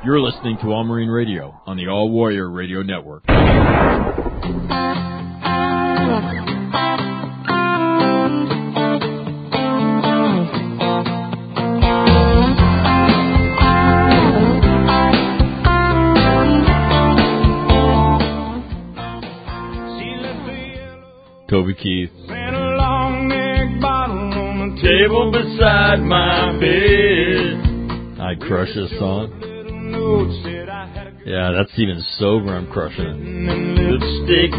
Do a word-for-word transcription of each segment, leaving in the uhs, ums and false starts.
You're listening to All Marine Radio on the All Warrior Radio Network. Toby Keith. Table beside my bed. I crush this song. Yeah, that's even sober. I'm crushing it. Lipstick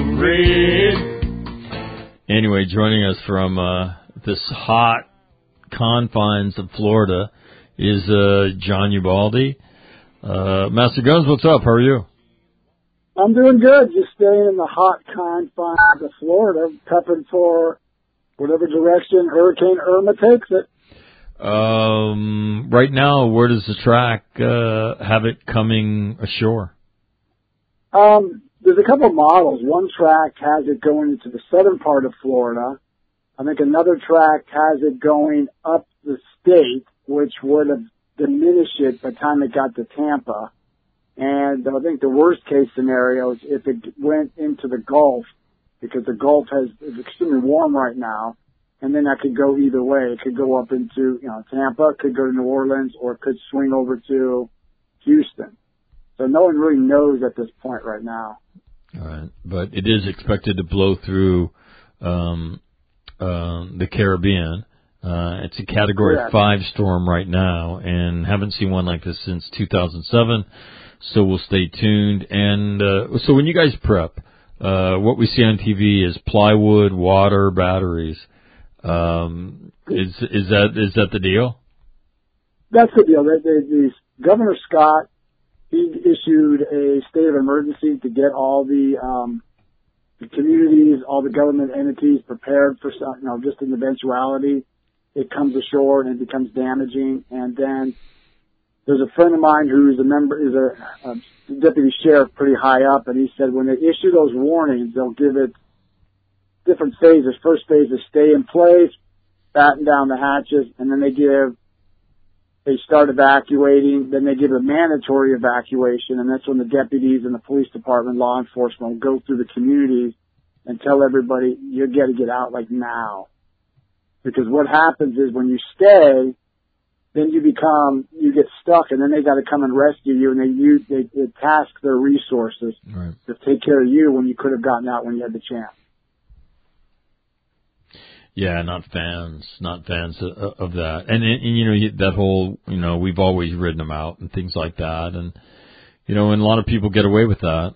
red. Anyway, joining us from uh, this hot confines of Florida is uh, John Ubaldi. Uh, Master Guns, what's up? How are you? I'm doing good. Just staying in the hot confines of Florida, prepping for whatever direction Hurricane Irma takes it. Um, right now, where does the track uh, have it coming ashore? Um, there's a couple of models. One track has it going into the southern part of Florida. I think another track has it going up the state, which would have diminished it by the time it got to Tampa. And I think the worst case scenario is if it went into the Gulf, because the Gulf has is extremely warm right now, and then that could go either way. It could go up into, you know, Tampa, it could go to New Orleans, or it could swing over to Houston. So no one really knows at this point right now. All right, but it is expected to blow through um, uh, the Caribbean. Uh, it's a Category Correct. five storm right now, and haven't seen one like this since two thousand seven. So we'll stay tuned. And uh, so when you guys prep, uh, what we see on T V is plywood, water, batteries. Um, is is that is that the deal? That's the deal. They, they, the Governor Scott, he issued a state of emergency to get all the, um, the communities, all the government entities prepared for some, you know, just an eventuality it comes ashore and it becomes damaging. And then there's a friend of mine who's a member, is a, a deputy sheriff pretty high up, and he said when they issue those warnings, they'll give it different phases. First phase is stay in place, batten down the hatches, and then they give, they start evacuating, then they give a mandatory evacuation, and that's when the deputies and the police department, law enforcement will go through the communities and tell everybody, you got to get out like now. Because what happens is when you stay, then you become, you get stuck, and then they got to come and rescue you, and they use, they, they task their resources right. to take care of you when you could have gotten out when you had the chance. Yeah, not fans, not fans of, of that. And, and, and, you know, that whole, you know, we've always ridden them out and things like that. And, you know, and a lot of people get away with that.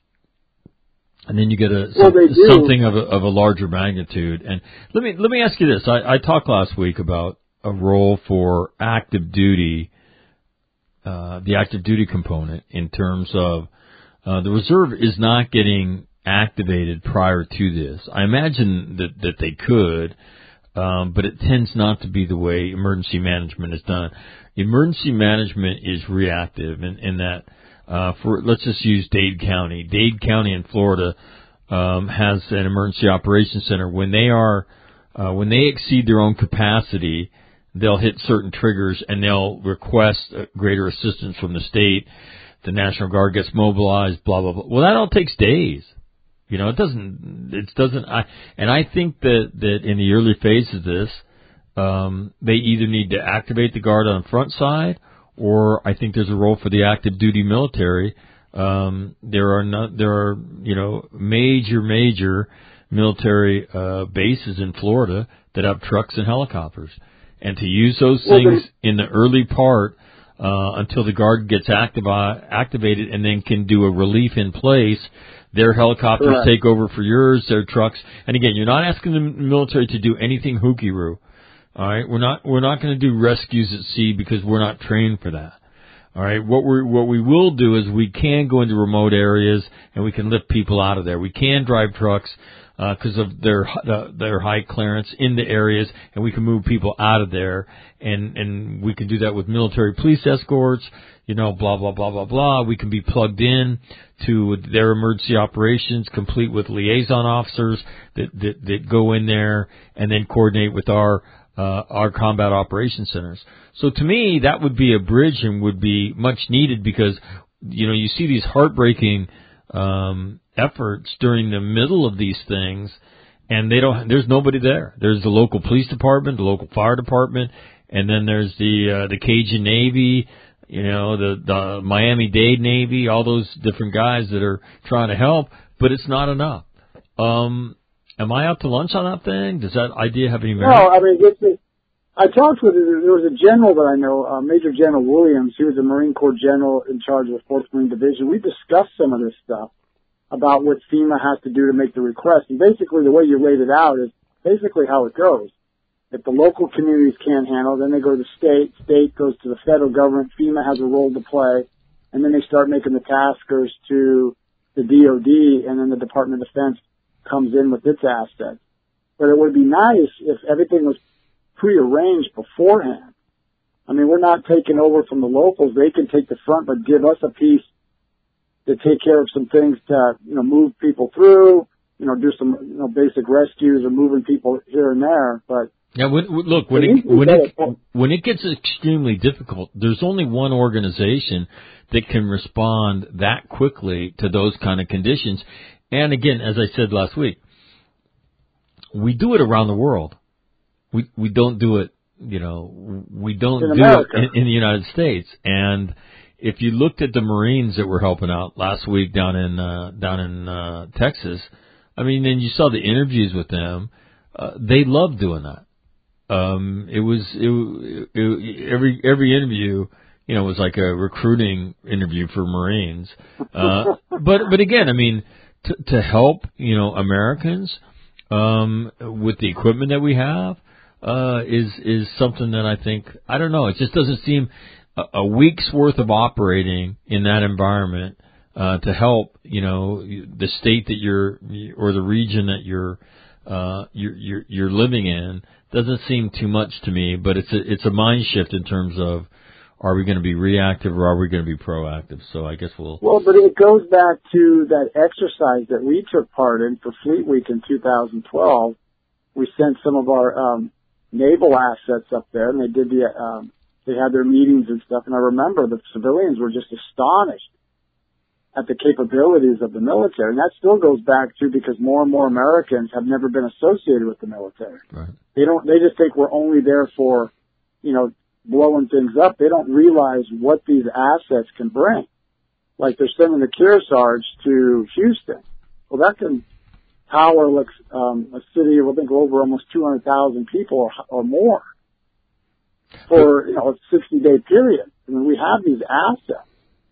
And then you get a well, some, something of a, of a larger magnitude. And let me, let me ask you this. I, I talked last week about a role for active duty, uh, the active duty component in terms of, uh, the reserve is not getting activated prior to this. I imagine that, that they could, um, but it tends not to be the way emergency management is done. Emergency management is reactive in, in that, uh, for, let's just use Dade County. Dade County in Florida, um, has an emergency operations center. When they are, uh, when they exceed their own capacity, they'll hit certain triggers and they'll request greater assistance from the state. The National Guard gets mobilized, blah, blah, blah. Well, that all takes days. You know, it doesn't, it doesn't, I, and I think that, that in the early phase of this, um, they either need to activate the Guard on the front side, or I think there's a role for the active duty military. Um, there are not, there are, you know, major, major military, uh, bases in Florida that have trucks and helicopters. And to use those things in the early part, uh, until the Guard gets active, activated and then can do a relief in place. Their helicopters Correct. take over for yours, their trucks. And again, you're not asking the military to do anything hooky-roo. All right, we're not we're not going to do rescues at sea because we're not trained for that. All right, what we what we will do is we can go into remote areas and we can lift people out of there. We can drive trucks because uh, of their uh, their high clearance in the areas, and we can move people out of there, and and we can do that with military police escorts. You know, blah blah blah blah blah. We can be plugged in to their emergency operations, complete with liaison officers that that, that go in there and then coordinate with our uh, our combat operations centers. So to me, that would be a bridge and would be much needed because, you know, you see these heartbreaking um, efforts during the middle of these things, and they don't. There's nobody there. There's the local police department, the local fire department, and then there's the uh, the Cajun Navy, you know, the the Miami-Dade Navy, all those different guys that are trying to help, but it's not enough. Um, am I out to lunch on that thing? Does that idea have any merit? No, I mean, it's, it, I talked with, there was a general that I know, uh, Major General Williams. He was a Marine Corps general in charge of the fourth Marine Division. We discussed some of this stuff about what FEMA has to do to make the request. And basically the way you laid it out is basically how it goes. If the local communities can't handle it, then they go to the state, state goes to the federal government, FEMA has a role to play, and then they start making the taskers to the D O D, and then the Department of Defense comes in with its assets. But it would be nice if everything was prearranged beforehand. I mean, we're not taking over from the locals. They can take the front, but give us a piece to take care of some things to, you know, move people through, you know, do some, you know, basic rescues or moving people here and there. But yeah, when, look, when it, when it, when it gets extremely difficult, there's only one organization that can respond that quickly to those kind of conditions. And again, as I said last week, we do it around the world. We, we don't do it, you know, we don't in do America. it in, in the United States. And if you looked at the Marines that were helping out last week down in, uh, down in, uh, Texas, I mean, and you saw the interviews with them, uh, they loved doing that. Um, it was, it, it, every, every interview, you know, was like a recruiting interview for Marines. Uh, but, but again, I mean, to, to help, you know, Americans, um, with the equipment that we have, uh, is, is something that I think, I don't know, it just doesn't seem a, a week's worth of operating in that environment, uh, to help, you know, the state that you're, or the region that you're, uh, you're, you're, you're living in. Doesn't seem too much to me, but it's a, it's a mind shift in terms of, are we going to be reactive or are we going to be proactive? So I guess we'll... Well, but it goes back to that exercise that we took part in for Fleet Week in two thousand twelve. We sent some of our um, naval assets up there, and they did the, um, they had their meetings and stuff, and I remember the civilians were just astonished at the capabilities of the military. And that still goes back to because more and more Americans have never been associated with the military. Right. They don't, they just think we're only there for, you know, blowing things up. They don't realize what these assets can bring. Like they're sending the Kearsarge to Houston. Well, that can power, like, um, a city of, I think, over almost two hundred thousand people or, or more for, you know, a sixty day period. I mean, we have these assets.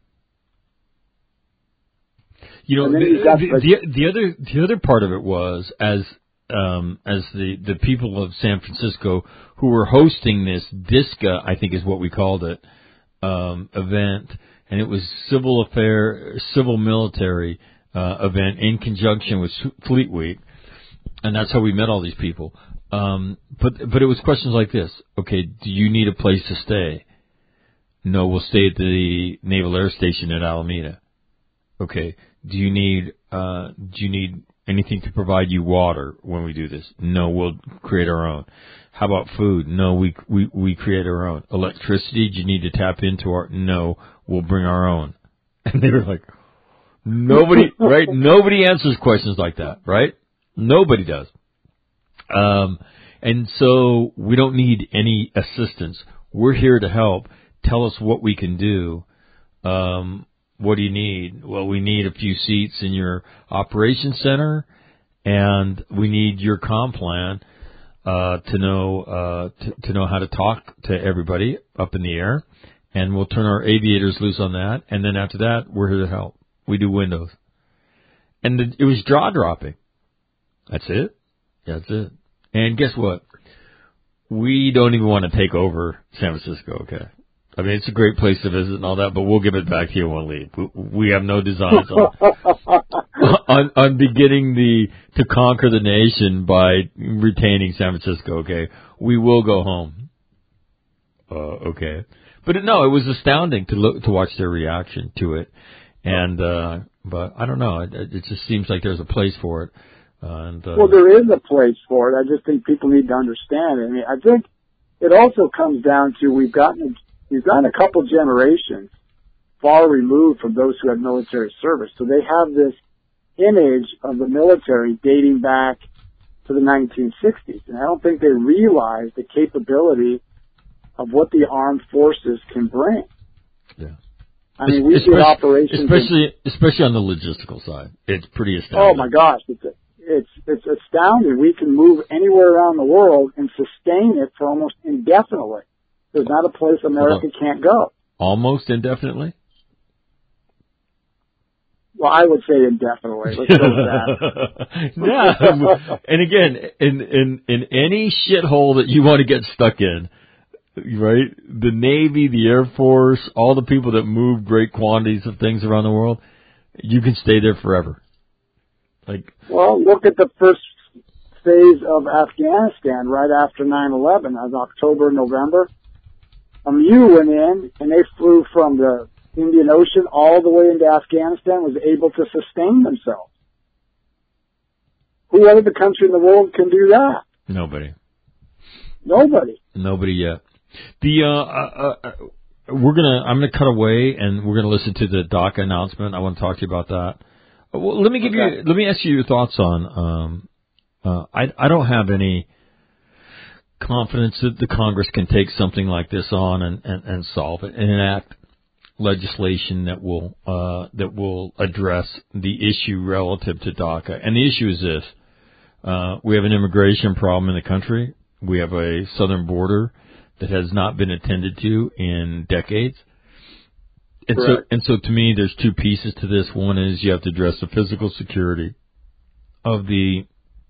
You know, the, you got, the, like, the, the other the other part of it was as um, as the, the people of San Francisco who were hosting this DISCA, I think is what we called it, um, event, and it was civil affair, civil military uh, event in conjunction with Fleet Week, and that's how we met all these people. Um, but but it was questions like this: okay, do you need a place to stay? No, we'll stay at the Naval Air Station at Alameda. Okay. Do you need, uh, do you need anything to provide you water when we do this? No, we'll create our own. How about food? No, we, we, we create our own. Electricity, do you need to tap into our, no, we'll bring our own. And they were like, nobody, right? Nobody answers questions like that, right? Nobody does. Um, and so we don't need any assistance. We're here to help. Tell us what we can do. Um, What do you need? Well, we need a few seats in your operations center, and we need your comm plan uh, to know uh, to, to know how to talk to everybody up in the air, and we'll turn our aviators loose on that. And then after that, we're here to help. We do windows, and the, it was jaw dropping. That's it. That's it. And guess what? We don't even want to take over San Francisco. Okay. I mean, it's a great place to visit and all that, but we'll give it back to you when we leave. We, we have no designs on, on on beginning the to conquer the nation by retaining San Francisco. Okay, we will go home. Uh, okay, but it, no, it was astounding to look to watch their reaction to it, and uh, but I don't know. It, it just seems like there's a place for it. Uh, and, uh, well, there is a place for it. I just think people need to understand it. I mean, I think it also comes down to we've gotten we've gotten a couple generations far removed from those who had military service, so they have this image of the military dating back to the nineteen sixties, and I don't think they realize the capability of what the armed forces can bring. Yeah. I mean, we especially, did operations, especially in, especially on the logistical side. It's pretty astounding. Oh my gosh, it's it's it's astounding. We can move anywhere around the world and sustain it for almost indefinitely. There's not a place America well, can't go. Almost indefinitely? Well, I would say indefinitely. Let's go with that. Yeah, and again, in in in any shithole that you want to get stuck in, right? The Navy, the Air Force, all the people that move great quantities of things around the world, you can stay there forever. Like, well, look at the first phase of Afghanistan right after nine eleven, as October, November. A M U went in and they flew from the Indian Ocean all the way into Afghanistan, was able to sustain themselves. Who other country in the world can do that? Nobody. Nobody. Nobody yet. The uh, uh, uh we're gonna I'm gonna cut away and we're gonna listen to the DACA announcement. I want to talk to you about that. Well, let me give okay. you let me ask you your thoughts on. Um, uh, I I don't have any confidence that the Congress can take something like this on and, and, and solve it and enact legislation that will uh, that will address the issue relative to DACA. And the issue is this: uh, we have an immigration problem in the country. We have a southern border that has not been attended to in decades. And so, and so, to me, there's two pieces to this. One is you have to address the physical security of the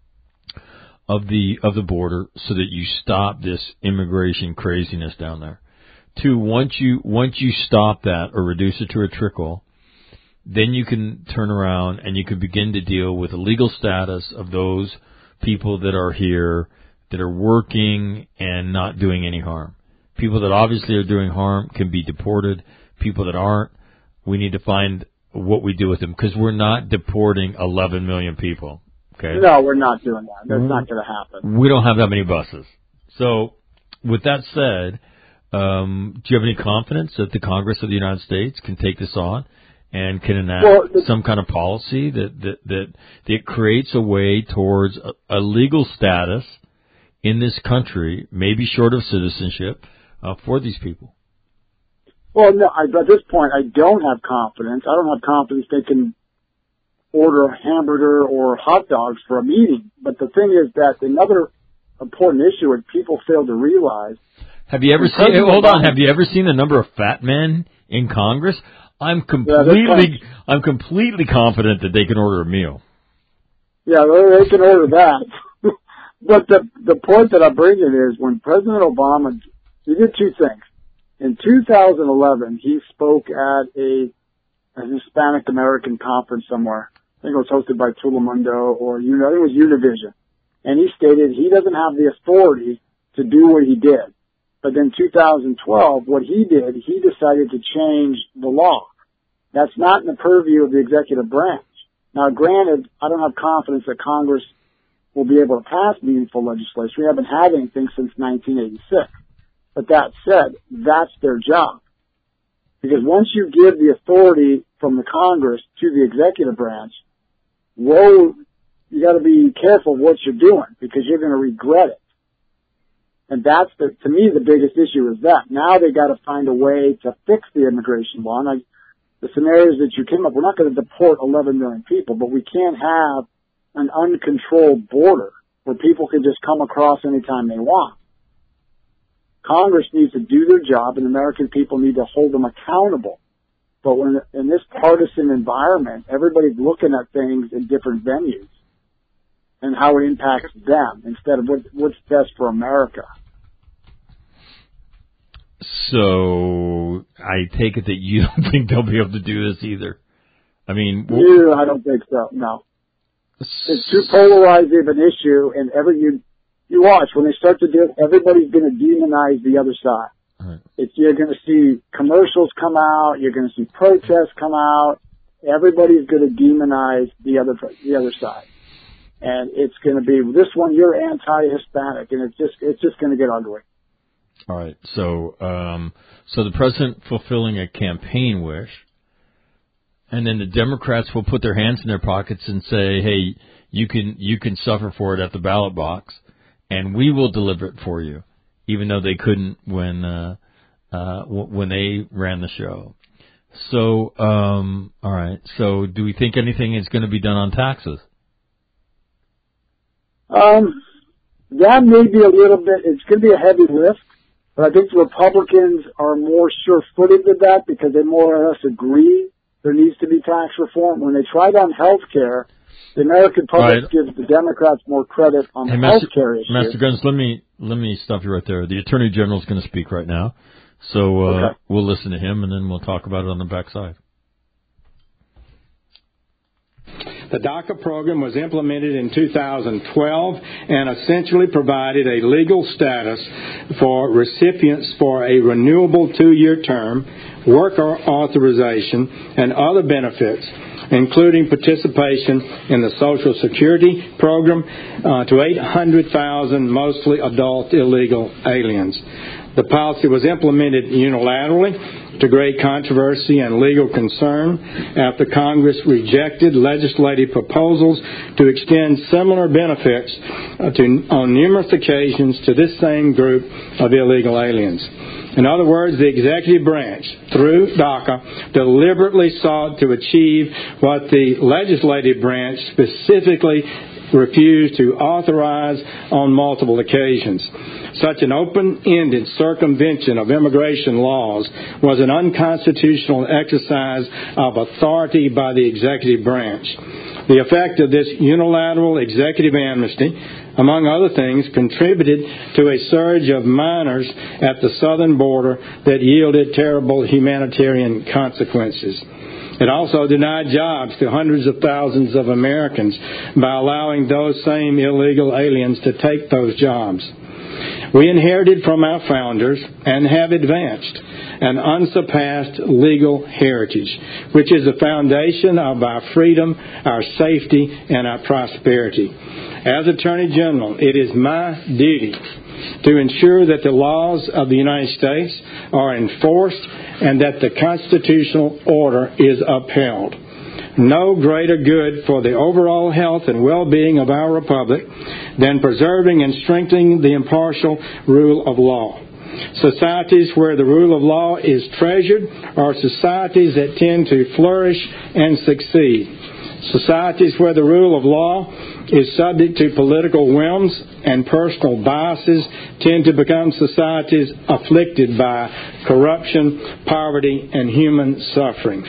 of the of the border so that you stop this immigration craziness down there. Two, once you once you stop that or reduce it to a trickle, then you can turn around and you can begin to deal with the legal status of those people that are here, that are working and not doing any harm. People that obviously are doing harm can be deported. People that aren't, we need to find what we do with them, because we're not deporting eleven million people. Okay? No, we're not doing that. That's mm-hmm. not going to happen. We don't have that many buses. So, with that said, um, do you have any confidence that the Congress of the United States can take this on and can enact well, the, some kind of policy that, that, that, that creates a way towards a, a legal status in this country, maybe short of citizenship, uh, for these people? Well, no, I, at this point, I don't have confidence. I don't have confidence they can order a hamburger or hot dogs for a meeting. But the thing is that another important issue that people fail to realize. Have you ever seen, hold on, have you ever seen the number of fat men in Congress? I'm completely, yeah, I'm completely confident that they can order a meal. Yeah, they can order that. But the, the point that I'm bringing is when President Obama, he did two things. In two thousand eleven, he spoke at a, a Hispanic American conference somewhere. I think it was hosted by Telemundo or, you know, I think it was Univision. And he stated he doesn't have the authority to do what he did. But in two thousand twelve, what he did, he decided to change the law. That's not in the purview of the executive branch. Now, granted, I don't have confidence that Congress will be able to pass meaningful legislation. We haven't had anything since nineteen eighty-six. But that said, that's their job. Because once you give the authority from the Congress to the executive branch, whoa, you got to be careful of what you're doing because you're going to regret it. And that's the, to me, the biggest issue is that. Now they got to find a way to fix the immigration law. And I, the scenarios that you came up, we're not going to deport eleven million people, but we can't have an uncontrolled border where people can just come across anytime they want. Congress needs to do their job, and American people need to hold them accountable. But when in this partisan environment, everybody's looking at things in different venues and how it impacts them instead of what, what's best for America. So I take it that you don't think they'll be able to do this either. I mean, no, I don't think so. No, it's too polarized of an issue, and every you. You watch, when they start to do it, everybody's going to demonize the other side. Right. It's, you're going to see commercials come out, you're going to see protests come out, everybody's going to demonize the other, the other side. and it's going to be this one. You're anti-Hispanic, and it's just it's just going to get ugly. All right. So, um, so the president fulfilling a campaign wish, and then the Democrats will put their hands in their pockets and say, "Hey, you can you can suffer for it at the ballot box, and we will deliver it for you," even though they couldn't when uh, uh, w- when they ran the show. So, um, all right. So, do we think anything is going to be done on taxes? Um, that may be a little bit. It's going to be a heavy lift. But I think the Republicans are more sure-footed with that because they more or less agree there needs to be tax reform. When they tried on health care, the American public right. gives the Democrats more credit on hey, the Master, health care issue. Master Guns, let me, let me stop you right there. The Attorney General is going to speak right now. So uh, okay. we'll listen to him, and then we'll talk about it on the backside. The DACA program was implemented in two thousand twelve and essentially provided a legal status for recipients for a renewable two-year term, work authorization, and other benefits, including participation in the Social Security program uh, to eight hundred thousand mostly adult illegal aliens. The policy was implemented unilaterally to great controversy and legal concern after Congress rejected legislative proposals to extend similar benefits to, on numerous occasions to this same group of illegal aliens. In other words, the executive branch, through DACA, deliberately sought to achieve what the legislative branch specifically refused to authorize on multiple occasions. Such an open-ended circumvention of immigration laws was an unconstitutional exercise of authority by the executive branch. The effect of this unilateral executive amnesty, among other things, contributed to a surge of minors at the southern border that yielded terrible humanitarian consequences. It also denied jobs to hundreds of thousands of Americans by allowing those same illegal aliens to take those jobs. We inherited from our founders and have advanced an unsurpassed legal heritage, which is the foundation of our freedom, our safety, and our prosperity. As Attorney General, it is my duty to ensure that the laws of the United States are enforced and that the constitutional order is upheld. No greater good for the overall health and well-being of our republic than preserving and strengthening the impartial rule of law. Societies where the rule of law is treasured are societies that tend to flourish and succeed. Societies where the rule of law is subject to political whims and personal biases tend to become societies afflicted by corruption, poverty, and human suffering.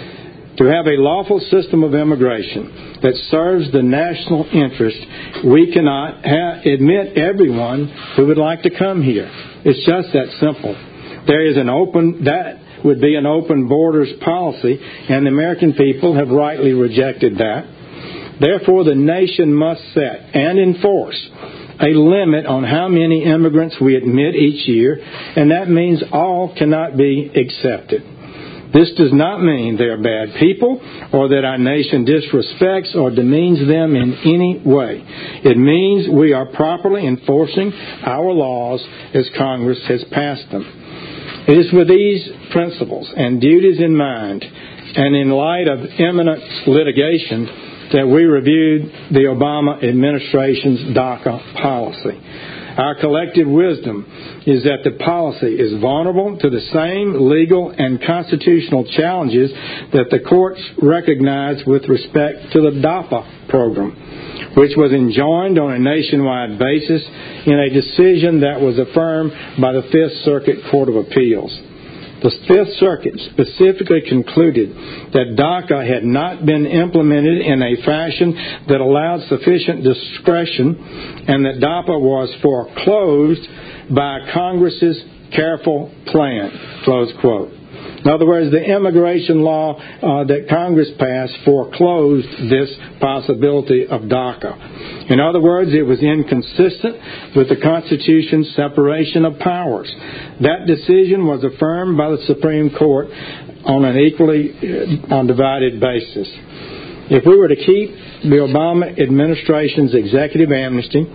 To have a lawful system of immigration that serves the national interest, we cannot ha- admit everyone who would like to come here. It's just that simple. There is an open, that would be an open borders policy, and the American people have rightly rejected that. Therefore, the nation must set and enforce a limit on how many immigrants we admit each year, and that means all cannot be accepted. This does not mean they are bad people or that our nation disrespects or demeans them in any way. It means we are properly enforcing our laws as Congress has passed them. It is with these principles and duties in mind, and in light of imminent litigation, that we reviewed the Obama administration's DACA policy. Our collective wisdom is that the policy is vulnerable to the same legal and constitutional challenges that the courts recognize with respect to the DAPA program, which was enjoined on a nationwide basis in a decision that was affirmed by the Fifth Circuit Court of Appeals. The Fifth Circuit specifically concluded that DACA had not been implemented in a fashion that allowed sufficient discretion and that DAPA was foreclosed by Congress's careful plan, close quote. In other words, the immigration law uh, that Congress passed foreclosed this possibility of DACA. In other words, it was inconsistent with the Constitution's separation of powers. That decision was affirmed by the Supreme Court on an equally uh, undivided basis. If we were to keep the Obama administration's executive amnesty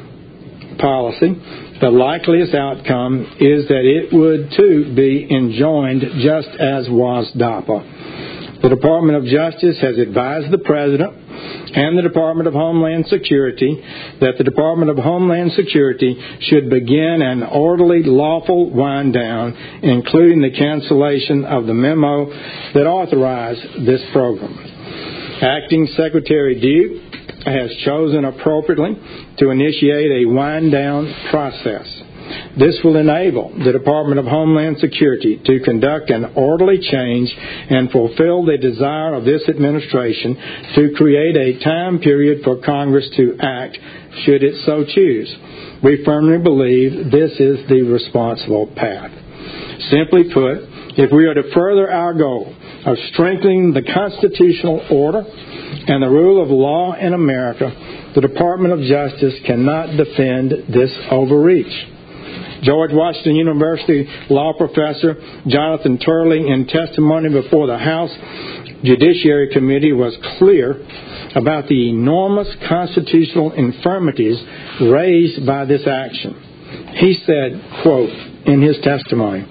policy, the likeliest outcome is that it would, too, be enjoined just as was DAPA. The Department of Justice has advised the President and the Department of Homeland Security that the Department of Homeland Security should begin an orderly, lawful wind-down, including the cancellation of the memo that authorized this program. Acting Secretary Duke has chosen appropriately to initiate a wind-down process. This will enable the Department of Homeland Security to conduct an orderly change and fulfill the desire of this administration to create a time period for Congress to act should it so choose. We firmly believe this is the responsible path. Simply put, if we are to further our goal of strengthening the constitutional order and the rule of law in America, the Department of Justice cannot defend this overreach. George Washington University law professor Jonathan Turley, in testimony before the House Judiciary Committee, was clear about the enormous constitutional infirmities raised by this action. He said, quote, in his testimony,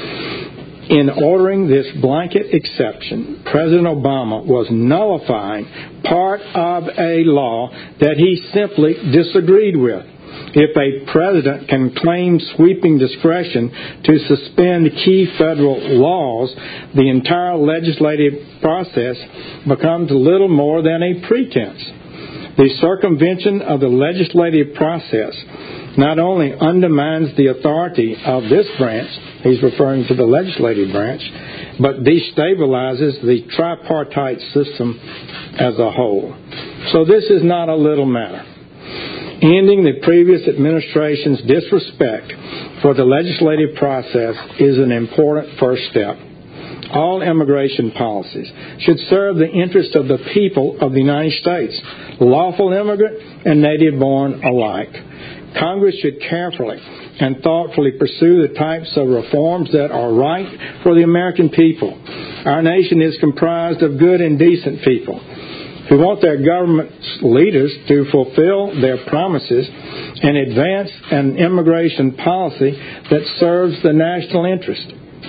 "In ordering this blanket exception, President Obama was nullifying part of a law that he simply disagreed with. If a president can claim sweeping discretion to suspend key federal laws, the entire legislative process becomes little more than a pretense. The circumvention of the legislative process not only undermines the authority of this branch," he's referring to the legislative branch, "but destabilizes the tripartite system as a whole." So this is not a little matter. Ending the previous administration's disrespect for the legislative process is an important first step. All immigration policies should serve the interests of the people of the United States, lawful immigrant and native-born alike. Congress should carefully and thoughtfully pursue the types of reforms that are right for the American people. Our nation is comprised of good and decent people who want their government's leaders to fulfill their promises and advance an immigration policy that serves the national interest.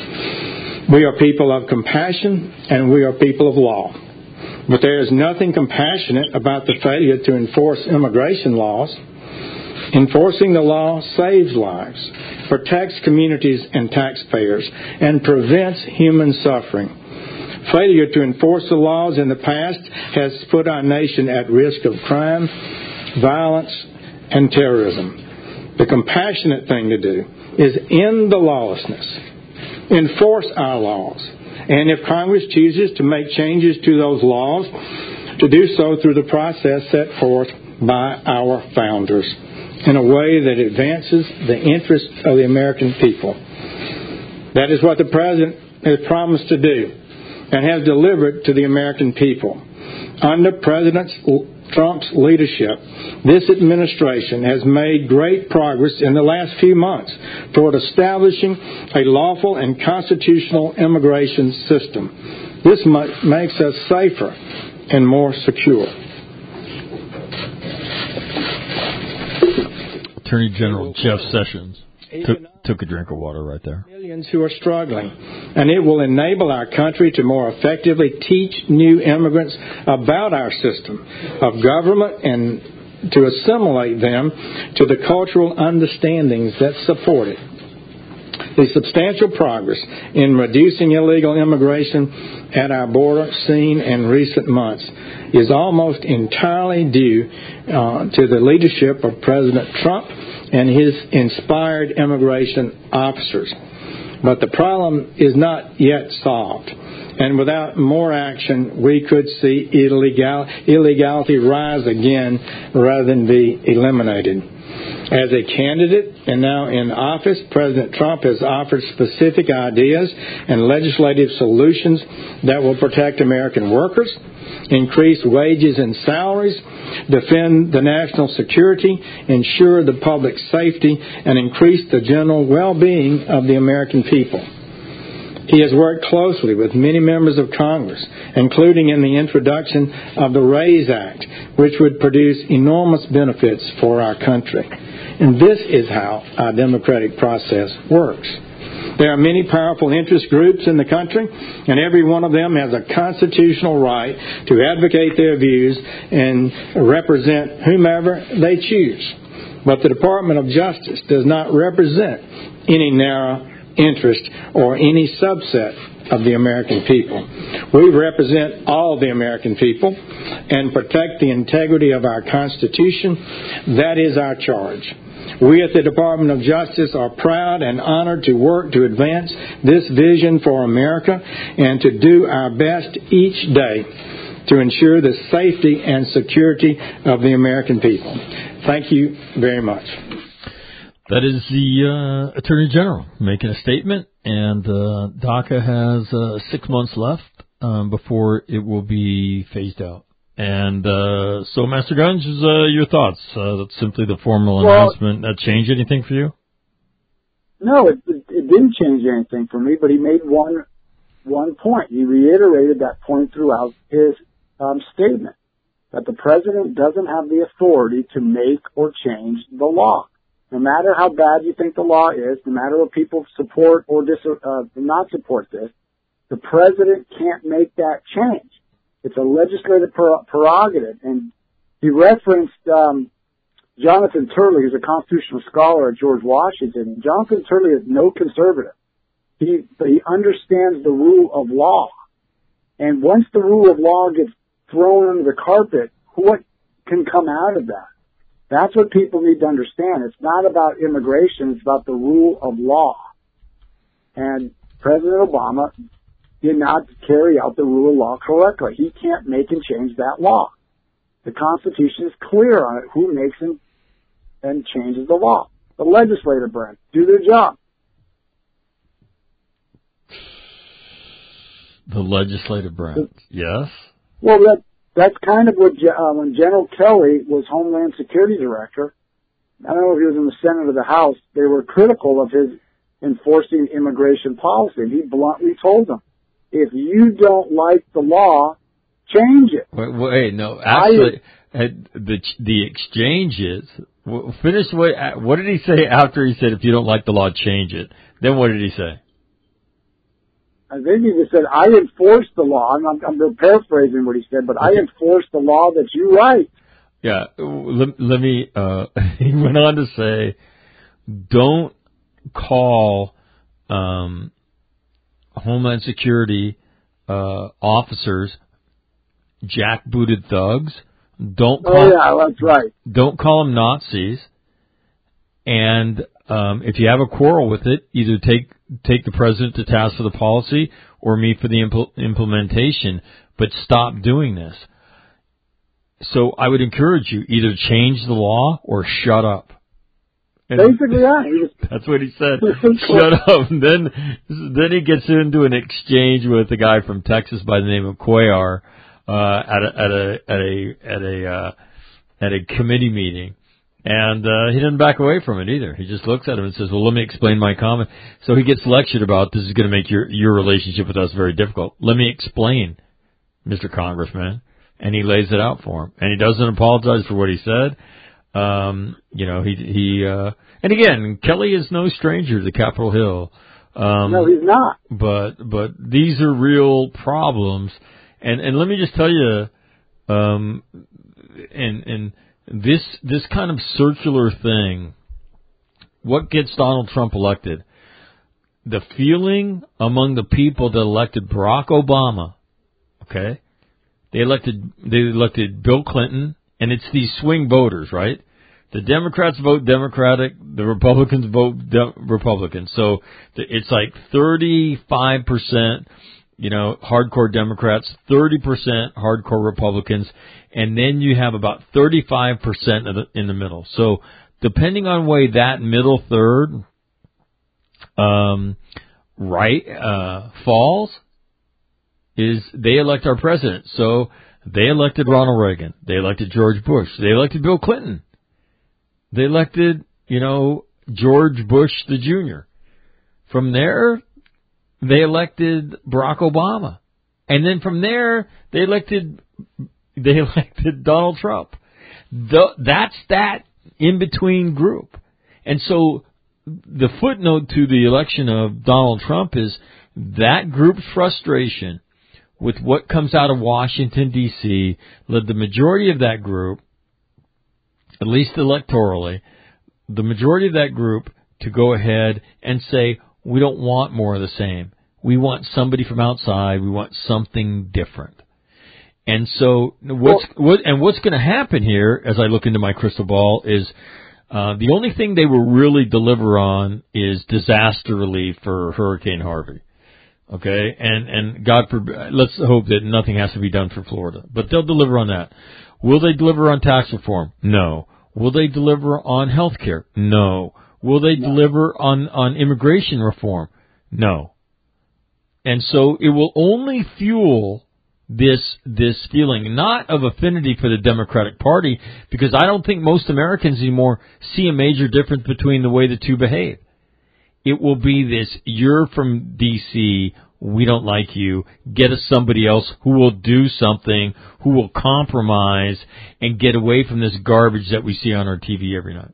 We are people of compassion and we are people of law. But there is nothing compassionate about the failure to enforce immigration laws. Enforcing the law saves lives, protects communities and taxpayers, and prevents human suffering. Failure to enforce the laws in the past has put our nation at risk of crime, violence, and terrorism. The compassionate thing to do is end the lawlessness, enforce our laws, and if Congress chooses to make changes to those laws, to do so through the process set forth by our founders in a way that advances the interests of the American people. That is what the President has promised to do and has delivered to the American people. Under President Trump's leadership, this administration has made great progress in the last few months toward establishing a lawful and constitutional immigration system. This makes us safer and more secure. Attorney General Jeff Sessions took, took a drink of water right there. Millions who are struggling, and it will enable our country to more effectively teach new immigrants about our system of government and to assimilate them to the cultural understandings that support it. The substantial progress in reducing illegal immigration at our border seen in recent months is almost entirely due uh, to the leadership of President Trump and his inspired immigration officers. But the problem is not yet solved. And without more action, we could see illegal, illegality rise again rather than be eliminated. As a candidate and now in office, President Trump has offered specific ideas and legislative solutions that will protect American workers, increase wages and salaries, defend the national security, ensure the public safety, and increase the general well-being of the American people. He has worked closely with many members of Congress, including in the introduction of the RAISE Act, which would produce enormous benefits for our country. And this is how our democratic process works. There are many powerful interest groups in the country, and every one of them has a constitutional right to advocate their views and represent whomever they choose. But the Department of Justice does not represent any narrow interest or any subset of the American people. We represent all the American people and protect the integrity of our Constitution. That is our charge. We at the Department of Justice are proud and honored to work to advance this vision for America and to do our best each day to ensure the safety and security of the American people. Thank you very much. That is the uh, Attorney General making a statement, and uh, DACA has uh, six months left um, before it will be phased out. And uh, so, Master Guns, uh, your thoughts? Uh, that's simply the formal well, announcement. That change anything for you? No, it, it, it didn't change anything for me, but he made one one point. He reiterated that point throughout his um, statement, that the president doesn't have the authority to make or change the law. No matter how bad you think the law is, no matter what people support or dis, uh, not support this, the president can't make that change. It's a legislative prerogative. And he referenced um, Jonathan Turley, who's a constitutional scholar at George Washington. And Jonathan Turley is no conservative. He, but he understands the rule of law. And once the rule of law gets thrown under the carpet, what can come out of that? That's what people need to understand. It's not about immigration. It's about the rule of law. And President Obama did not carry out the rule of law correctly. He can't make and change that law. The Constitution is clear on it, who makes and, and changes the law. The legislative branch do their job. The legislative branch, yes? Well, that, that's kind of what, uh, when General Kelly was Homeland Security Director, I don't know if he was in the Senate or the House, they were critical of his enforcing immigration policy. And he bluntly told them, if you don't like the law, change it. Wait, wait no, actually, I, the the exchange is, finish what, what did he say after he said, if you don't like the law, change it? Then what did he say? I think he just said, I enforce the law. I'm, I'm, I'm paraphrasing what he said, but okay. I enforce the law that you write. Yeah, let, let me, uh, he went on to say, don't call, um, Homeland Security uh, officers jackbooted thugs. Don't call oh yeah, that's right. Don't call them Nazis. And um, if you have a quarrel with it, either take take the president to task for the policy or me for the impl- implementation. But stop doing this. So I would encourage you, either change the law or shut up. And basically, yeah. He was, that's what he said. Shut up. And then, then he gets into an exchange with a guy from Texas by the name of Cuellar uh, at a at a at a at a uh, at a committee meeting, and uh, he doesn't back away from it either. He just looks at him and says, "Well, let me explain my comment." So he gets lectured about this is going to make your your relationship with us very difficult. Let me explain, Mister Congressman, and he lays it out for him, and he doesn't apologize for what he said. Um, you know, he, he, uh, and again, Kelly is no stranger to Capitol Hill. Um, no, he's not. But, but these are real problems. And, and let me just tell you, um, and, and this, this kind of circular thing, what gets Donald Trump elected? The feeling among the people that elected Barack Obama, okay? They elected, they elected Bill Clinton. And it's these swing voters, right? The Democrats vote Democratic, the Republicans vote de- Republican. So it's like thirty-five percent, you know, hardcore Democrats, thirty percent hardcore Republicans, and then you have about thirty-five percent of the, in the middle. So depending on way that middle third, um, right, uh, falls, is they elect our president. So they elected Ronald Reagan. They elected George Bush. They elected Bill Clinton. They elected, you know, George Bush the Junior From there, they elected Barack Obama. And then from there, they elected they elected Donald Trump. The, that's that in-between group. And so the footnote to the election of Donald Trump is that group's frustration with what comes out of Washington, D C led the majority of that group, at least electorally, the majority of that group to go ahead and say, we don't want more of the same. We want somebody from outside. We want something different. And so what's, what, and what's going to happen here, as I look into my crystal ball, is uh, the only thing they will really deliver on is disaster relief for Hurricane Harvey. Okay, and and God forbid, let's hope that nothing has to be done for Florida, but they'll deliver on that. Will they deliver on tax reform? No. Will they deliver on health care? No. Will they no. deliver on, on immigration reform? No. And so it will only fuel this this feeling, not of affinity for the Democratic Party, because I don't think most Americans anymore see a major difference between the way the two behave. It will be this, you're from D C, we don't like you, get us somebody else who will do something, who will compromise, and get away from this garbage that we see on our T V every night.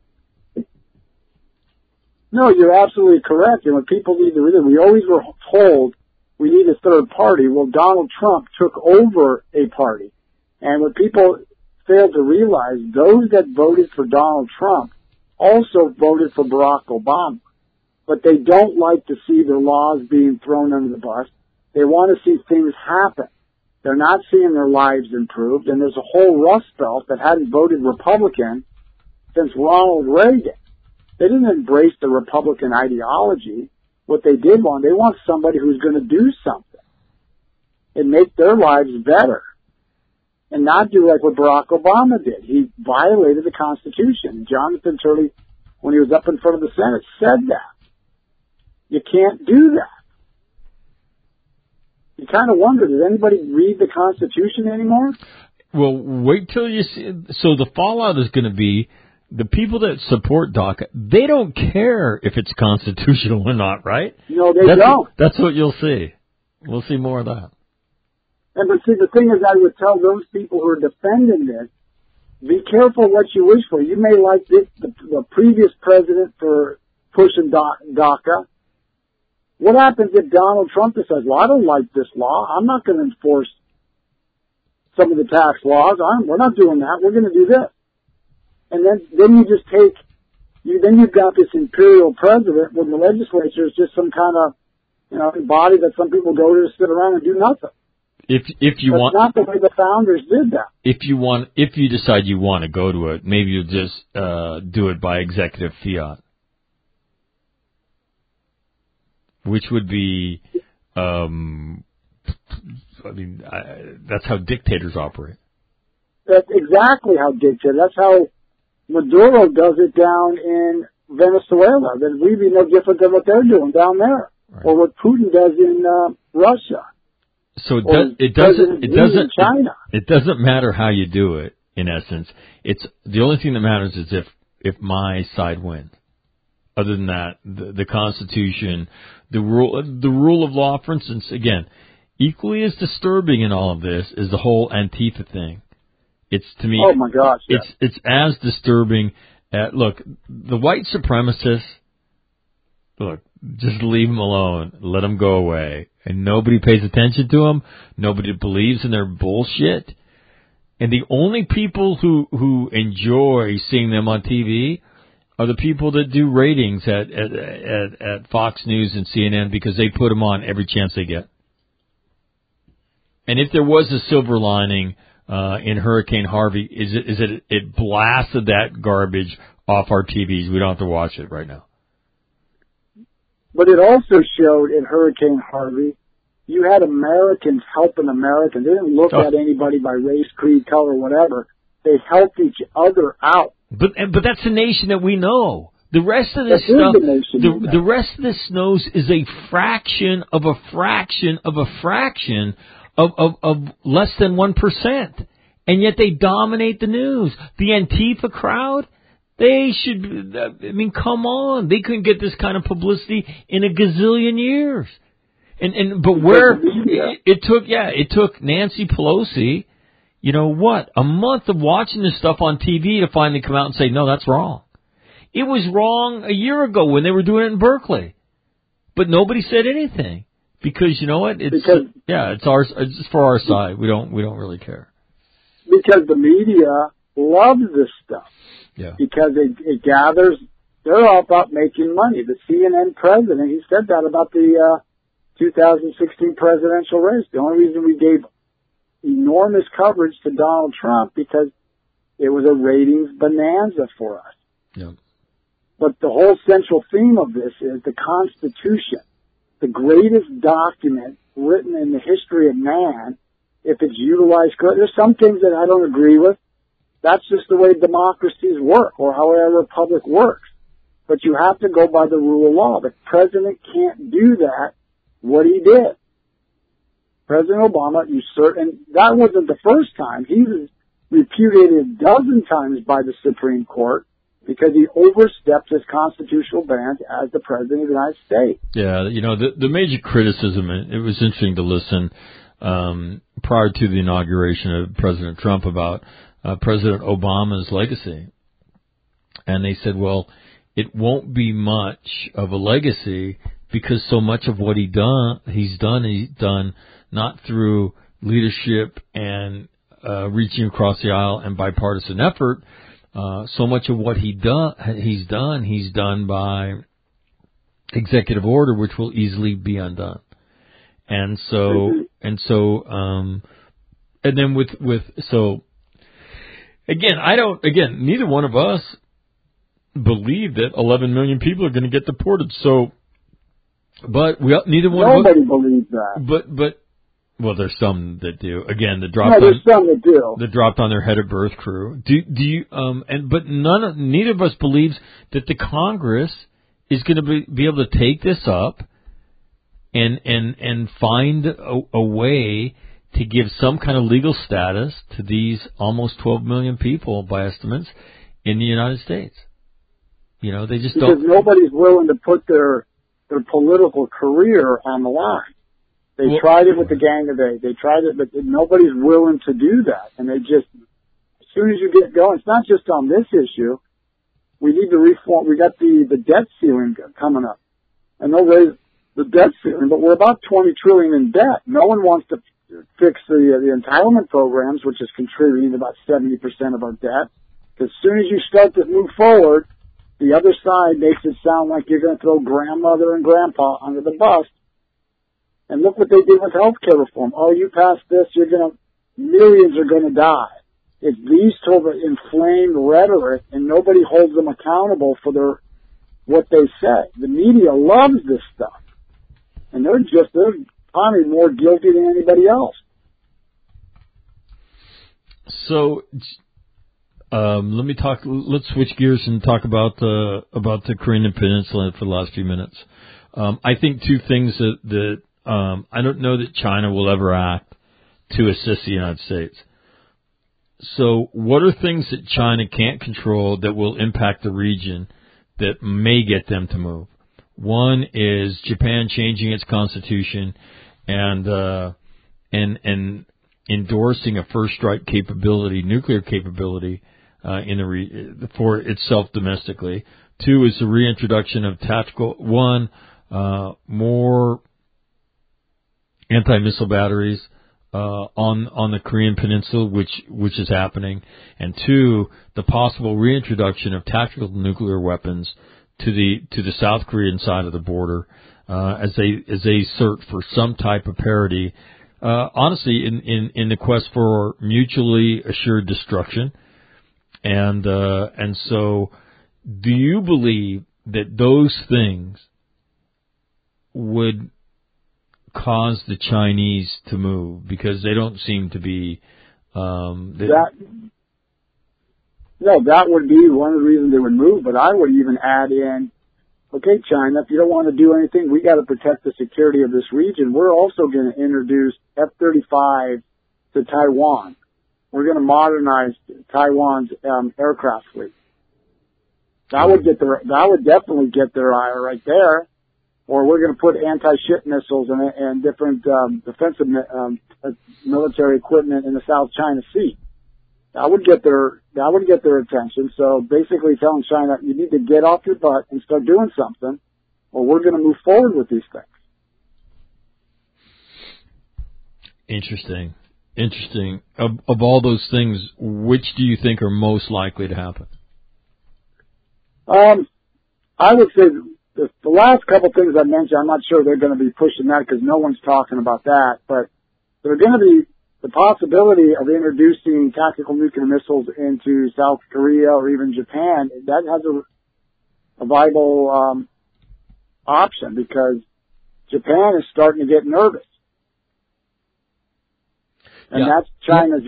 No, you're absolutely correct. And when people need to, we always were told we need a third party. Well, Donald Trump took over a party. And what people failed to realize, those that voted for Donald Trump also voted for Barack Obama. But they don't like to see their laws being thrown under the bus. They want to see things happen. They're not seeing their lives improved. And there's a whole Rust Belt that hadn't voted Republican since Ronald Reagan. They didn't embrace the Republican ideology. What they did want, they want somebody who's going to do something and make their lives better and not do like what Barack Obama did. He violated the Constitution. Jonathan Turley, when he was up in front of the Senate, said that. You can't do that. You kind of wonder, does anybody read the Constitution anymore? Well, wait till you see. So the fallout is going to be the people that support DACA, they don't care if it's constitutional or not, right? No, they that's, don't. That's what you'll see. We'll see more of that. And but see, the thing is, I would tell those people who are defending this, be careful what you wish for. You may like this, the, the previous president for pushing DACA. What happens if Donald Trump says, well, I don't like this law. I'm not going to enforce some of the tax laws. I'm, we're not doing that. We're going to do this. And then, then you just take, you, then you've got this imperial president when the legislature is just some kind of, you know, body that some people go to sit around and do nothing. If, if you That's want, not the way the founders did that. If you want, if you decide you want to go to it, maybe you'll just, uh, do it by executive fiat. Which would be, um, I mean, I, that's how dictators operate. That's exactly how dictators, that's how Maduro does it down in Venezuela. Then we'd be no different than what they're doing down there, right. Or what Putin does in uh, Russia. So it, does, it doesn't. It doesn't. China. It, it doesn't matter how you do it. In essence, it's the only thing that matters is if if my side wins. Other than that, the, the Constitution, the rule, the rule of law, for instance, again, equally as disturbing in all of this is the whole Antifa thing. It's to me. Oh my gosh! Yeah. It's it's as disturbing. At, look, the white supremacists. Look, just leave them alone. Let them go away. And nobody pays attention to them. Nobody believes in their bullshit. And the only people who who enjoy seeing them on T V are the people that do ratings at at at, at Fox News and C N N because they put them on every chance they get. And if there was a silver lining uh, in Hurricane Harvey, is it is it it blasted that garbage off our T Vs. We don't have to watch it right now. But it also showed in Hurricane Harvey, you had Americans helping Americans. They didn't look oh. at anybody by race, creed, color, whatever. They helped each other out. But but that's the nation that we know. The rest of this that stuff, the, the, the rest of this knows is a fraction of a fraction of a fraction of, of, of less than one percent. And yet they dominate the news. The Antifa crowd, they should, I mean, come on. They couldn't get this kind of publicity in a gazillion years. And and but where it, it took, yeah, it took Nancy Pelosi, you know what, a month of watching this stuff on T V to finally come out and say, no, that's wrong. It was wrong a year ago when they were doing it in Berkeley, but nobody said anything because you know what? It's because, yeah, it's ours. It's for our side. We don't we don't really care because the media loves this stuff. Yeah, because it, it gathers. They're all about making money. The C N N president, he said that about the uh, two thousand sixteen presidential race. The only reason we gave enormous coverage to Donald Trump because it was a ratings bonanza for us. Yeah. But the whole central theme of this is the Constitution, the greatest document written in the history of man. If it's utilized correctly, there's some things that I don't agree with. That's just the way democracies work, or how a republic works. But you have to go by the rule of law. The president can't do that, what he did. President Obama usurped, and that wasn't the first time. He was repudiated a dozen times by the Supreme Court because he overstepped his constitutional bounds as the president of the United States. Yeah, you know, the, the major criticism, it was interesting to listen um, prior to the inauguration of President Trump about uh, President Obama's legacy. And they said, well, it won't be much of a legacy because so much of what he done, he's done, he's done not through leadership and uh, reaching across the aisle and bipartisan effort. Uh, so much of what he done, he's done, he's done by executive order, which will easily be undone. And so, and so, um, and then with, with, so, again, I don't, again, neither one of us believe that eleven million people are going to get deported. So, but we, neither one Nobody of us. Nobody believes that. But, but, well, there's some that do. Again, that dropped. No, there's on, some that do. That dropped on their head of birth crew. Do do you? Um, and but none, of, neither of us believes that the Congress is going to be, be able to take this up and and and find a, a way to give some kind of legal status to these almost twelve million people, by estimates, in the United States. You know, they just because don't. Nobody's willing to put their their political career on the line. They well, tried it with the Gang of Eight. They tried it, but nobody's willing to do that. And they just, as soon as you get going, it's not just on this issue. We need to reform. We got the, the debt ceiling coming up. And they'll raise the debt ceiling, but we're about twenty trillion dollars in debt. No one wants to fix the, the entitlement programs, which is contributing to about seventy percent of our debt. Because as soon as you start to move forward, the other side makes it sound like you're going to throw grandmother and grandpa under the bus. And look what they did with health care reform. Oh, you pass this, you're going to, millions are going to die. It's these sort of inflamed rhetoric, and nobody holds them accountable for their, what they say. The media loves this stuff. And they're just, they're probably more guilty than anybody else. So, um, let me talk, let's switch gears and talk about, uh, about the Korean Peninsula for the last few minutes. Um, I think two things that, that, Um, I don't know that China will ever act to assist the United States. So what are things that China can't control that will impact the region that may get them to move? One is Japan changing its constitution and uh, and and endorsing a first strike capability, nuclear capability uh, in the re- for itself domestically. Two is the reintroduction of tactical one uh, more anti-missile batteries uh, on on the Korean Peninsula, which which is happening, and two, the possible reintroduction of tactical nuclear weapons to the to the South Korean side of the border uh, as they as they search for some type of parity. Uh, honestly, in, in, in the quest for mutually assured destruction, and uh, and so, do you believe that those things would cause the Chinese to move, because they don't seem to be um they, that no that would be one of the reasons they would move. But I would even add in, okay, China, if you don't want to do anything, we got to protect the security of this region. We're also going to introduce F thirty-five to Taiwan. We're going to modernize Taiwan's um, aircraft fleet. That would get their that would definitely get their ire right there. or we're going to put anti-ship missiles and, and different um, defensive um, military equipment in the South China Sea. That would get their that would get their attention. So basically, telling China, you need to get off your butt and start doing something, or we're going to move forward with these things. Interesting. Interesting. Of, of all those things, which do you think are most likely to happen? Um, I would say the, the last couple things I mentioned, I'm not sure they're going to be pushing that because no one's talking about that, but they're going to be the possibility of introducing tactical nuclear missiles into South Korea or even Japan. That has a, a viable um, option because Japan is starting to get nervous. And yeah. that's China's.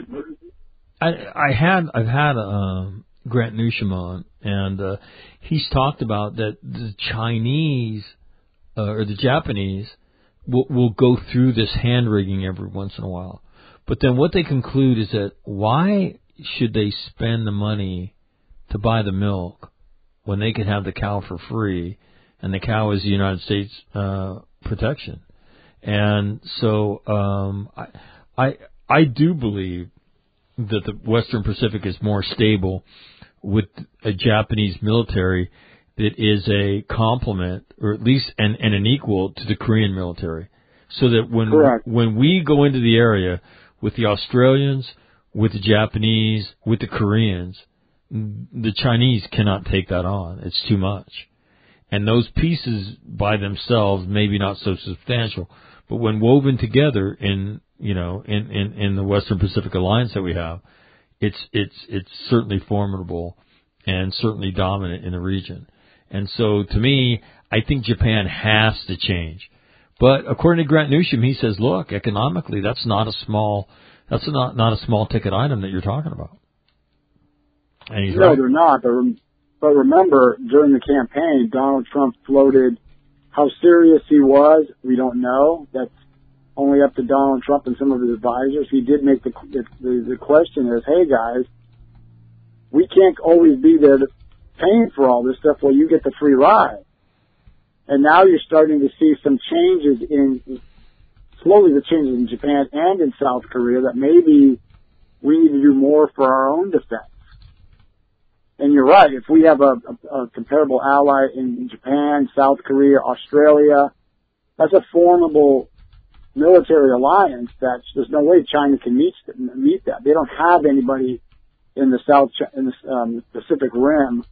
I, I had I've had um, Grant Newsham on, and uh, he's talked about that the Chinese uh, or the Japanese will, will go through this hand rigging every once in a while, but then what they conclude is that why should they spend the money to buy the milk when they can have the cow for free, and the cow is the United States uh, protection, and so um, I. I I do believe that the Western Pacific is more stable with a Japanese military that is a complement, or at least an, and an equal to the Korean military. So that when Correct. when we go into the area with the Australians, with the Japanese, with the Koreans, the Chinese cannot take that on. It's too much. And those pieces by themselves, maybe not so substantial, but when woven together in you know, in, in, in the Western Pacific Alliance that we have, it's, it's, it's certainly formidable and certainly dominant in the region. And so to me, I think Japan has to change. But according to Grant Newsham, he says, look, economically, that's not a small, that's not, not a small ticket item that you're talking about. And he's no, right. they're not. But, but remember, during the campaign, Donald Trump floated how serious he was. We don't know. That's only up to Donald Trump and some of his advisors. He did make the, the the question is, hey guys, we can't always be there to paying for all this stuff while you get the free ride. And now you're starting to see some changes in, slowly the changes in Japan and in South Korea that maybe we need to do more for our own defense. And you're right, if we have a, a, a comparable ally in Japan, South Korea, Australia, that's a formidable military alliance that there's no way China can meet meet that. They don't have anybody in the South in the um, Pacific Rim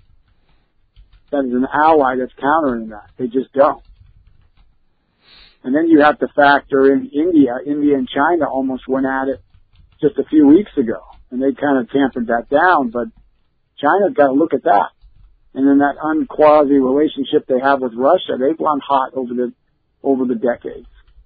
that is an ally that's countering that. They just don't. And then you have to factor in India. India and China almost went at it just a few weeks ago, and they kind of tampered that down. But China's got to look at that. And then that unquasi relationship they have with Russia, they've gone hot over the over the decades.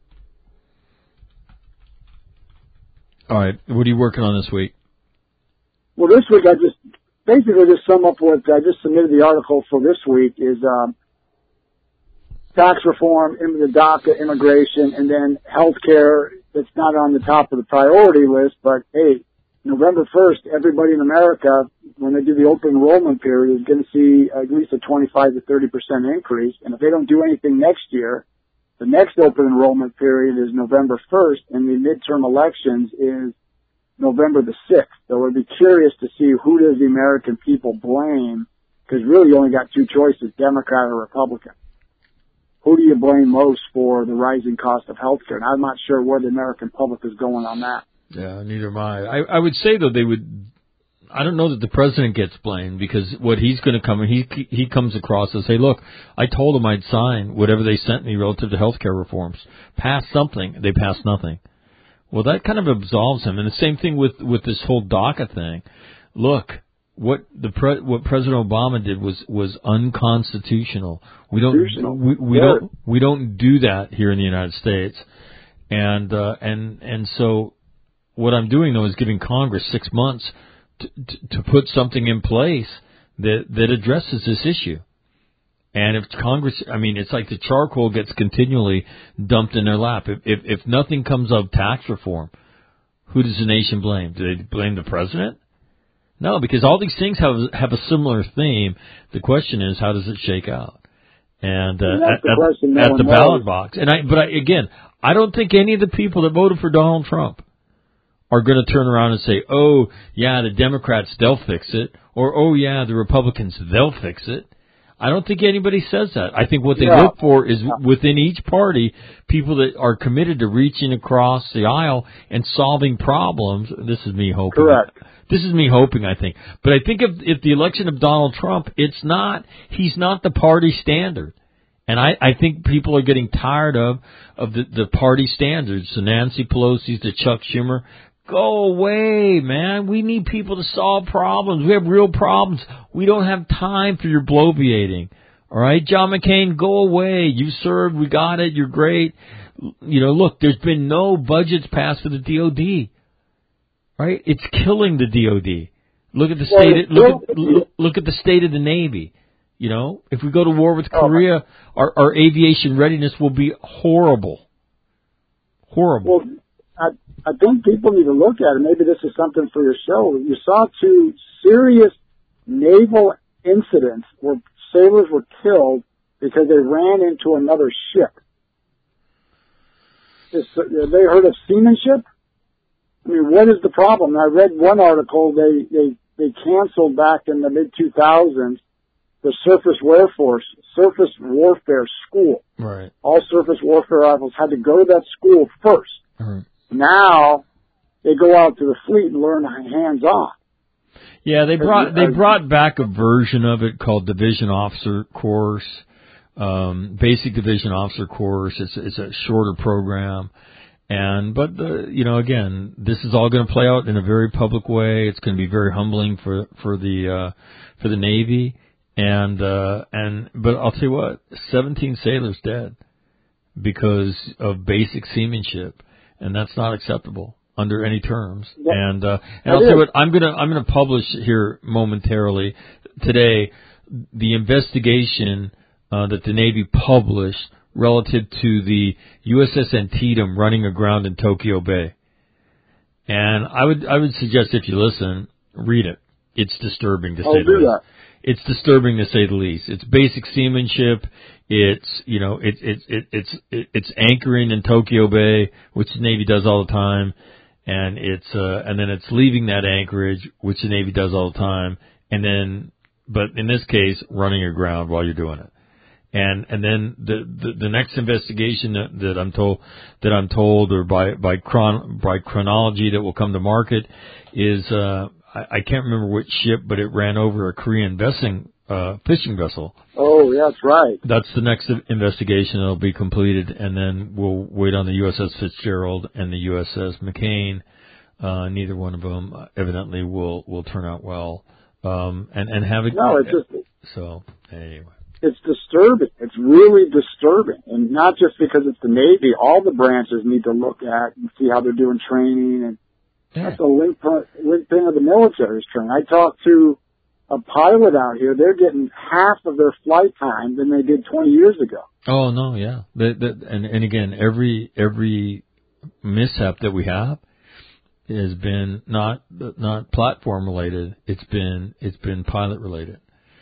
All right. What are you working on this week? Well, this week I just basically just sum up what I just submitted the article for this week is um, tax reform, the DACA, immigration, and then health care. That's not on the top of the priority list, but hey, November first, everybody in America, when they do the open enrollment period, is going to see at least a twenty-five to thirty percent increase. And if they don't do anything next year, the next open enrollment period is November first, and the midterm elections is November the sixth. So we'd be curious to see who does the American people blame, because really you only got two choices, Democrat or Republican. Who do you blame most for the rising cost of health care? And I'm not sure where the American public is going on that. Yeah, neither am I. I, I would say, though, they would... I don't know that the president gets blamed, because what he's going to come, he he comes across as, hey, look, I told them I'd sign whatever they sent me relative to health care reforms. Pass something. They passed nothing. Well, that kind of absolves him. And the same thing with, with this whole DACA thing. Look, what the pre, what President Obama did was, was unconstitutional. We don't we, we yeah. don't we don't do that here in the United States. And uh, and and so what I'm doing though is giving Congress six months To, to put something in place that, that addresses this issue. And if Congress, I mean, it's like the charcoal gets continually dumped in their lap. If, if, if nothing comes of tax reform, who does the nation blame? Do they blame the president? No, because all these things have, have a similar theme. The question is, how does it shake out? and uh, and that's the at, question no at one the knows. ballot box. And I, but I, again, I don't think any of the people that voted for Donald Trump are going to turn around and say, "Oh, yeah, the Democrats, they'll fix it," or "Oh, yeah, the Republicans, they'll fix it." I don't think anybody says that. I think what they yeah. look for is within each party people that are committed to reaching across the aisle and solving problems. This is me hoping. Correct. This is me hoping, I think. But I think if, if the election of Donald Trump, it's not, he's not the party standard. And I, I think people are getting tired of, of the, the party standards. The Nancy Pelosi's, the Chuck Schumer. Go away, man. We need people to solve problems. We have real problems. We don't have time for your bloviating. All right, John McCain, go away. You served. We got it. You're great. You know, look, there's been no budgets passed for the D O D. Right? It's killing the D O D. Look at the Well, state. Look at still, look, look at the state of the Navy. You know, if we go to war with oh, Korea, our, our aviation readiness will be horrible. Horrible. Well, I, I think people need to look at it. Maybe this is something for your show. You saw two serious naval incidents where sailors were killed because they ran into another ship. Is, have they heard of seamanship? I mean, what is the problem? I read one article, they, they, they canceled back in the mid two thousands the surface warfare, surface warfare school. Right. All surface warfare rifles had to go to that school first. Right. Now they go out to the fleet and learn hands-on. Yeah, they brought they brought back a version of it called Division Officer Course, um, Basic Division Officer Course. It's it's a shorter program, and but the you know again, this is all going to play out in a very public way. It's going to be very humbling for for the uh, for the Navy, and uh, and but I'll tell you what, seventeen sailors dead because of basic seamanship, and that's not acceptable under any terms. Yeah. And uh, and I'll tell you what, I'm gonna I'm gonna publish here momentarily today the investigation uh, that the Navy published relative to the U S S Antietam running aground in Tokyo Bay. And I would I would suggest if you listen, read it. It's disturbing to say I'll the do least. that. It's disturbing to say the least. It's basic seamanship. It's you know it, it, it, it's it, it's anchoring in Tokyo Bay, which the Navy does all the time. And it's, uh, and then it's leaving that anchorage, which the Navy does all the time. And then, but in this case, running aground while you're doing it. And, and then the, the, the next investigation that, that I'm told, that I'm told, or by, by chron, by chronology that will come to market is, uh, I, I can't remember which ship, but it ran over a Korean vessel, uh, fishing vessel. Oh, yeah, that's right. That's the next investigation that'll be completed, and then we'll wait on the U S S Fitzgerald and the U S S McCain. Uh, neither one of them uh, evidently will, will turn out well. Um, and, and have it. No, it's just, so anyway. it's disturbing. It's really disturbing. And not just because it's the Navy, all the branches need to look at and see how they're doing training. And Yeah. that's a link, link thing of the military's training. I talked to a pilot out here. They're getting half of their flight time than they did twenty years ago. Oh no, yeah. The, the, and, and again, every, every mishap that we have has been not, not platform related. It's been, it's been pilot related.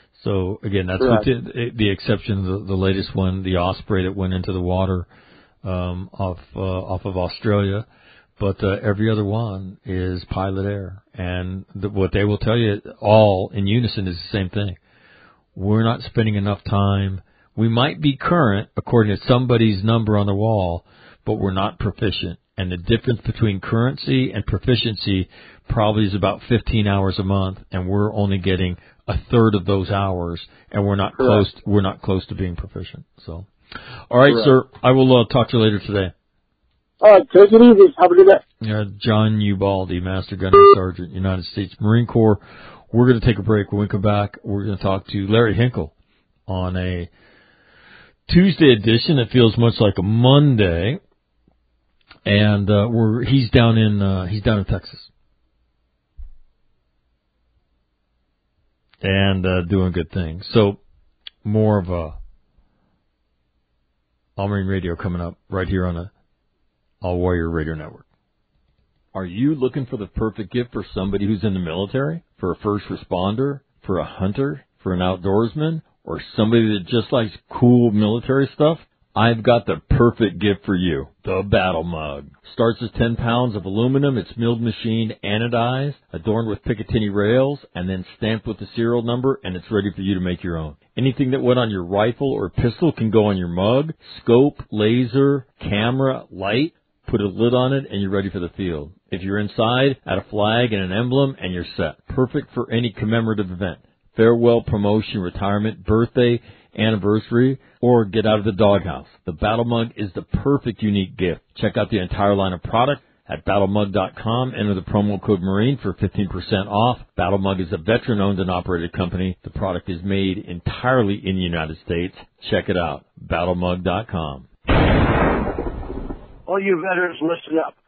So again, that's Correct. with the, the exception of the, the latest one, the Osprey that went into the water, um, off, uh, off of Australia. But uh, every other one is pilot error. And the, what they will tell you all in unison is the same thing. We're not spending enough time. We might be current according to somebody's number on the wall, but we're not proficient. And the difference between currency and proficiency probably is about fifteen hours a month, and we're only getting a third of those hours, and we're not Correct. close. We're not close to being proficient. So, all right, Correct. sir. I will uh, talk to you later today. All right, take it easy. Have a good day. Uh, John Ubaldi, Master Gunnery Sergeant, United States Marine Corps. We're going to take a break. When we come back, we're going to talk to Larry Hinkle on a Tuesday edition that feels much like a Monday, and uh, we're he's down in uh, he's down in Texas and uh, doing good things. So more of a All Marine Radio coming up right here on the All Warrior Radio Network. Are you looking for the perfect gift for somebody who's in the military, for a first responder, for a hunter, for an outdoorsman, or somebody that just likes cool military stuff, I've got the perfect gift for you, the Battle Mug. Starts as ten pounds of aluminum. It's milled, machined, anodized, adorned with Picatinny rails, and then stamped with the serial number, and it's ready for you to make your own. Anything that went on your rifle or pistol can go on your mug. Scope, laser, camera, light. Put a lid on it, and you're ready for the field. If you're inside, add a flag and an emblem, and you're set. Perfect for any commemorative event. Farewell, promotion, retirement, birthday, anniversary, or get out of the doghouse. The Battle Mug is the perfect unique gift. Check out the entire line of product at battle mug dot com. Enter the promo code Marine for fifteen percent off. Battle Mug is a veteran-owned and operated company. The product is made entirely in the United States. Check it out, battle mug dot com. All you veterans, listen up.